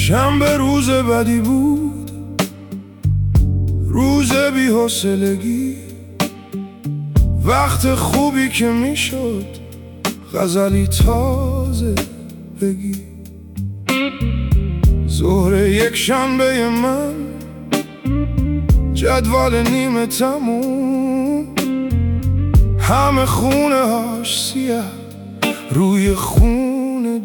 شنبه روز بدی بود، روز بی‌حوصلگی، وقت خوبی که میشد غزلی تازه بگی. ظهر یک شنبه من، جدول نیمه تموم، همه خونه هاش سیاه روی خونه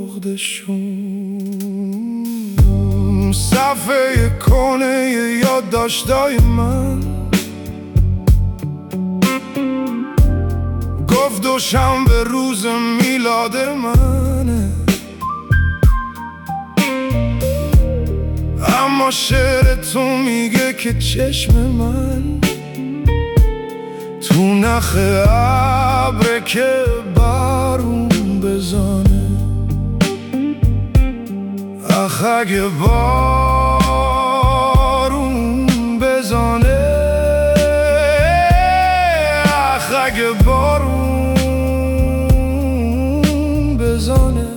جغدشون. صفحه کنه یادداشتای من گفت دوشنبه روز میلاد منه، اما شعر تو میگه که چشم من تو نخ ابره که بارون بزانه. اخ اگه بارون بزانه، اخ اگه بارون بزانه.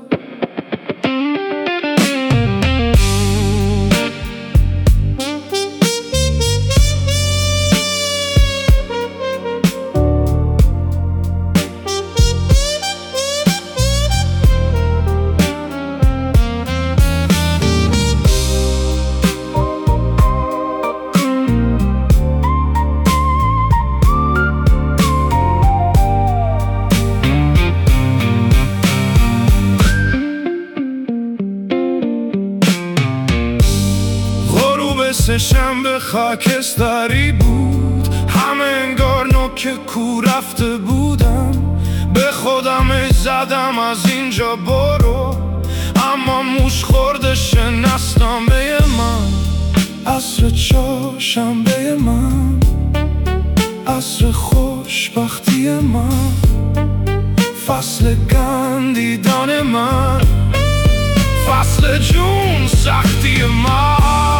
سه شنبه خاکستری بود، همه انگار نوک کو رفته بودم. به خودم زدم از اینجا برو، اما موش خورده شناسنامه من. عصر چهارشنبه من، عصر خوشبختی من، فصل گندیدان من، فصل جون سختی من.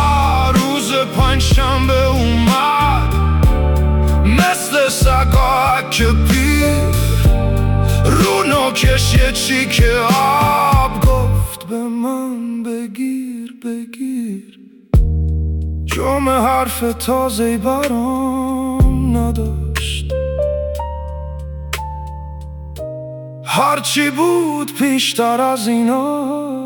پنجشنبه اومد مثل سگا که پیر رو نوکش یه چیکه آب گفت به من بگیر بگیر. جمعه حرف تازه‌ای برام نداشت، هرچی بود پیشتر از اینا